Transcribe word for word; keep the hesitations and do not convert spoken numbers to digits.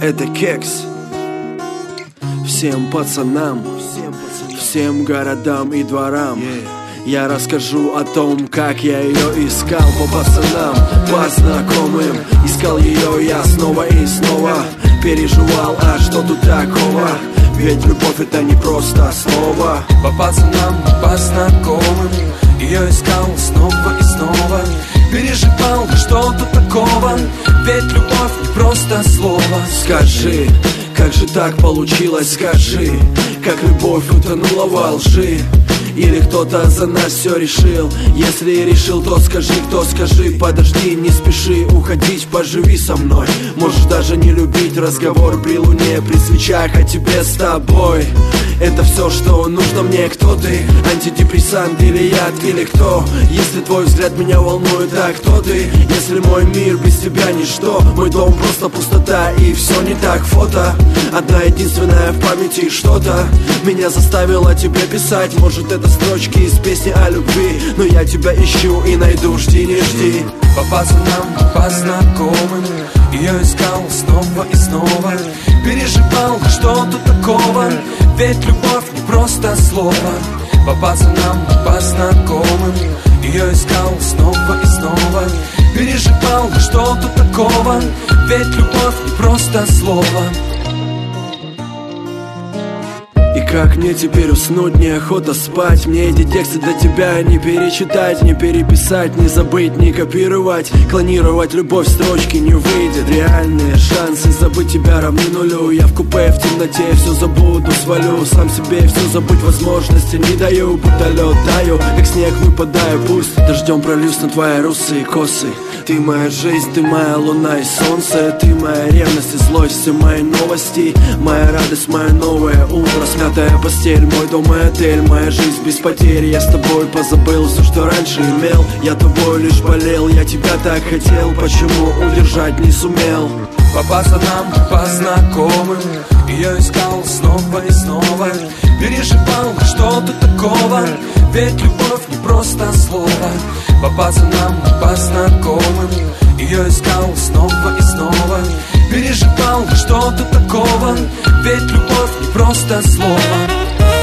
Это Кекс. Всем пацанам, всем городам и дворам я расскажу о том, как я ее искал. По пацанам, по знакомым искал ее я снова и снова. Переживал, а что тут такого? Ведь любовь это не просто слово. По пацанам, по знакомым ее искал снова и снова. Переживал, что тут такого? Ведь любовь не просто слово. Скажи, как же так получилось, скажи, как любовь утонула во лжи? Или кто-то за нас все решил? Если решил, то скажи, кто скажи. Подожди, не спеши уходить, поживи со мной. Можешь даже не любить разговор при луне, при свечах, а тебе с тобой. Это все, что нужно мне. Кто ты? Антидепрессант или яд, или кто? Если твой взгляд меня волнует, а кто ты? Если мой мир без тебя ничто, мой дом просто пустота и все не так. Фото одна единственная в памяти, что-то меня заставило тебе писать. Может это строчки из песни о любви, но я тебя ищу и найду, жди, не жди. По пацанам, по знакомым ее искал снова и снова. Переживал, что тут такого? Ведь любовь не просто слово. По пацанам, по знакомым ее искал снова и снова. Переживал, что тут такого? Ведь любовь не просто слово. И как мне теперь уснуть, неохота спать. Мне эти тексты для тебя не перечитать, не переписать, не забыть, не копировать. Клонировать любовь строчки не выйдет. Реальные шансы забыть тебя равны нулю. Я в купе в темноте все забуду, свалю. Сам себе все забыть возможности не даю. Будто лед таю, как снег выпадаю. Пусть дождем прольюсь на твои русые косы. Ты моя жизнь, ты моя луна и солнце. Ты моя ревность и злость, все мои новости. Моя радость, мое новое утро. Смятая постель, мой дом и отель. Моя жизнь без потерь, я с тобой позабыл все, что раньше имел. Я тобой лишь болел, я тебя так хотел. Почему удержать не сумел? По пацанам, по знакомым ее искал снова и снова. Переживал, что тут такого? Ведь любовь не просто слово. По пацанам, по знакомым ее искал снова и снова. Переживал, что тут такого? Ведь любовь не просто слово.